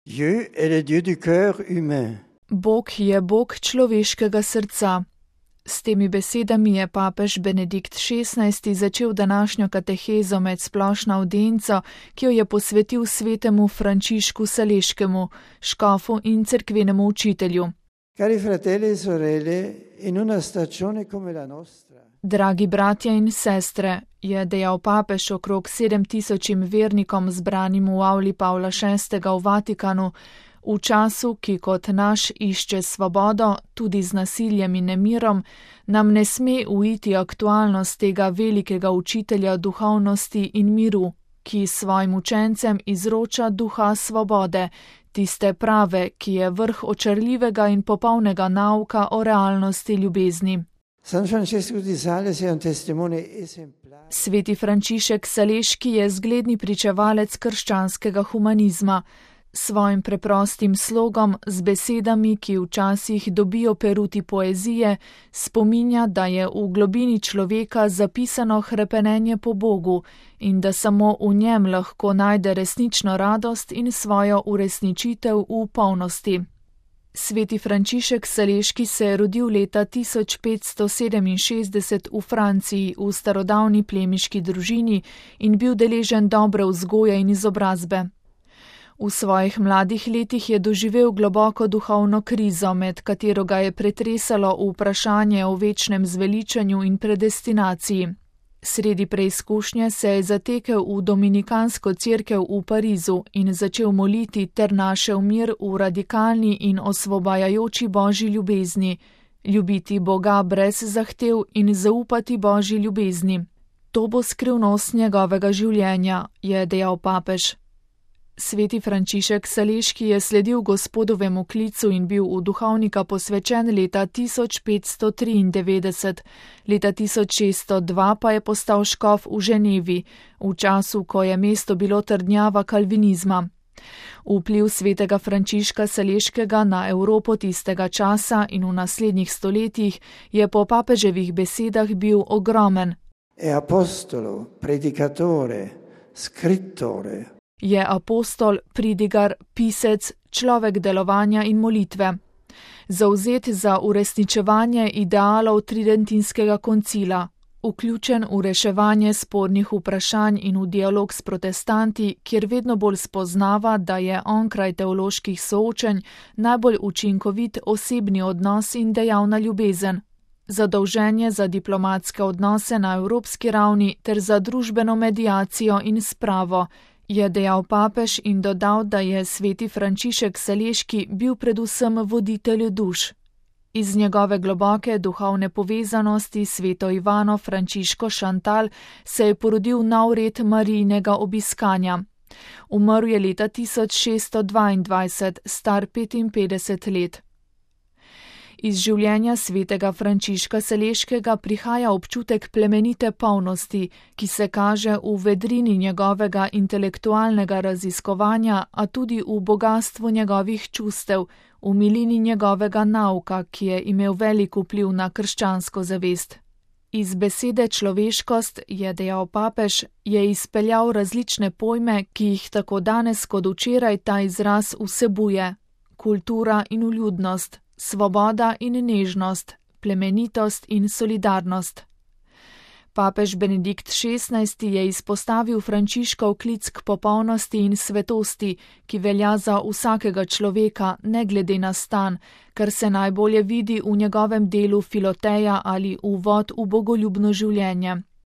Dieu est le Dieu du cœur humain. Bog je Bog človeškega srca. S temi besedami je papež Benedikt XVI. Začel današnjo katehezo med splošno avdienco, ki jo je posvetil svetemu Frančišku Saleškemu, škofu in cerkvenemu učitelju. Cari fratelli e sorelle, in una stagione come la nostra. Dragi bratje in sestre, je dejal papež okrog 7000 vernikom zbranim v avli Pavla VI. V Vatikanu, v času, ki kot naš išče svobodo, tudi z nasiljem in nemirom, nam ne sme uiti aktualnost tega velikega učitelja duhovnosti in miru, ki svojim učencem izroča duha svobode, tiste prave, ki je vrh očarljivega in popolnega nauka o realnosti ljubezni. Sveti Frančišek Saleški je zgledni pričevalec krščanskega humanizma. Svojim preprostim slogom, z besedami, ki včasih dobijo peruti poezije, spominja, da je v globini človeka zapisano hrepenenje po Bogu in da samo v njem lahko najde resnično radost in svojo uresničitev v polnosti. Sveti Frančišek Saleški se je rodil leta 1567 v Franciji v starodavni plemiški družini in bil deležen dobre vzgoje in izobrazbe. V svojih mladih letih je doživel globoko duhovno krizo, med katero ga je pretresalo vprašanje o večnem zveličanju in predestinaciji. Sredi preizkušnje se je zatekel v dominikansko cerkev v Parizu in začel moliti ter našel mir v radikalni in osvobajajoči Božji ljubezni, ljubiti Boga brez zahtev in zaupati Božji ljubezni. To bo skrivnost njegovega življenja, je dejal papež. Sveti Frančišek Saleški je sledil Gospodovemu klicu in bil v duhovnika posvečen leta 1593, leta 1602 pa je postal škof v Ženevi, v času, ko je mesto bilo trdnjava kalvinizma. Vpliv svetega Frančiška Saleškega na Evropo tistega časa in v naslednjih stoletjih je po papeževih besedah bil ogromen. È apostolo, predicatore, scrittore. Je apostol, pridigar, pisec, človek delovanja in molitve. Zavzet za uresničevanje idealov tridentinskega koncila, vključen v reševanje spornih vprašanj in v dialog s protestanti, kjer vedno bolj spoznava, da je onkraj teoloških soočenj najbolj učinkovit osebni odnos in dejavna ljubezen, zadolženje za diplomatske odnose na evropski ravni ter za družbeno mediacijo in spravo, je dejal papež in dodal, da je sveti Frančišek Saleški bil predvsem voditelj duš. Iz njegove globoke duhovne povezanosti s sveto Ivano Frančiško Šantal se je porodil nov red Marijinega obiskanja. Umrl je leta 1622, star 55 let. Iz življenja svetega Frančiška Saleškega prihaja občutek plemenite polnosti, ki se kaže v vedrini njegovega intelektualnega raziskovanja, a tudi v bogastvu njegovih čustev, v milini njegovega nauka, ki je imel velik vpliv na krščansko zavest. Iz besede človeškost, je dejal papež, je izpeljal različne pojme, ki jih tako danes kot včeraj ta izraz vsebuje: kultura in vljudnost, svoboda in nežnost, plemenitost in solidarnost. Papež Benedikt XVI. Je izpostavil Frančiškov klic k popolnosti in svetosti, ki velja za vsakega človeka, ne glede na stan, kar se najbolje vidi v njegovem delu Filoteja ali Uvod v bogoljubno življenje.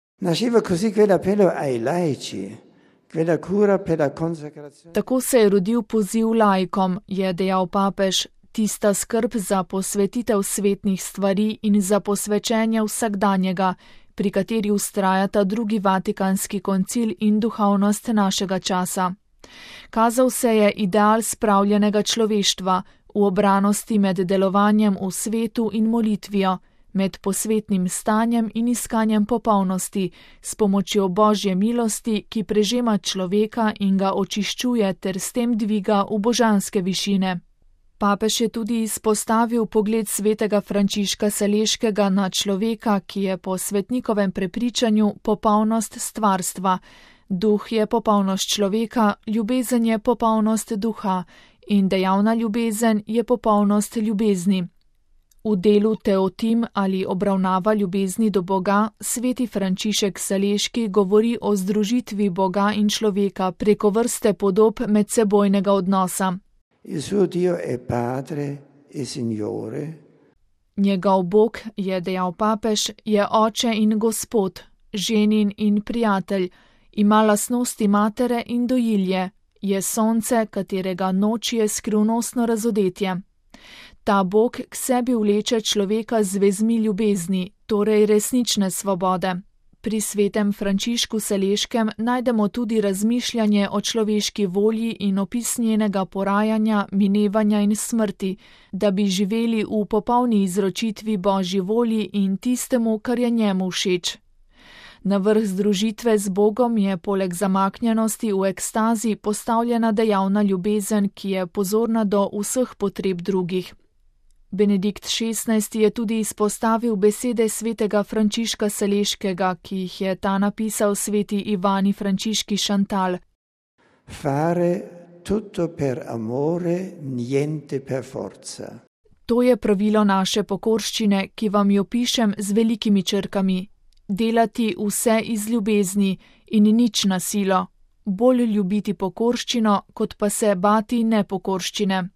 Tako se je rodil poziv laikom, je dejal papež, tista skrb za posvetitev svetnih stvari in za posvečenje vsakdanjega, pri kateri vztrajata drugi Vatikanski koncil in duhovnost našega časa. Kazal se je ideal spravljenega človeštva v obranosti med delovanjem v svetu in molitvijo, med posvetnim stanjem in iskanjem popolnosti, s pomočjo Božje milosti, ki prežema človeka in ga očiščuje ter s tem dviga v božanske višine. Papež je tudi izpostavil pogled svetega Frančiška Saleškega na človeka, ki je po svetnikovem prepričanju popolnost stvarstva, Duh je popolnost človeka, ljubezen je popolnost duha in dejavna ljubezen je popolnost ljubezni. V delu Teotim ali obravnava ljubezni do Boga sveti Frančišek Saleški govori o združitvi Boga in človeka preko vrste podob medsebojnega odnosa. Il suo Dio è Padre e Signore. Njegov Bog, je dejal papež, je oče in gospod, ženin in prijatelj, ima lastnosti matere in dojilje, je sonce, katerega noč je skrivnostno razodetje. Ta Bog k sebi vleče človeka z vezmi ljubezni, torej resnične svobode. Pri svetem Frančišku Saleškem najdemo tudi razmišljanje o človeški volji in opis njenega porajanja, minevanja in smrti, da bi živeli v popolni izročitvi Božji volji in tistemu, kar je njemu všeč. Na vrh združitve z Bogom je poleg zamaknjenosti v ekstazi postavljena dejavna ljubezen, ki je pozorna do vseh potreb drugih. Benedikt XVI je tudi izpostavil besede svetega Frančiška Saleškega, ki jih je ta napisal sveti Ivani Frančiški Šantal. Fare tutto per amore, niente per forza. To je pravilo naše pokorščine, ki vam jo pišem z velikimi črkami. Delati vse iz ljubezni in nič na silo. Bolj ljubiti pokorščino, kot pa se bati nepokorščine.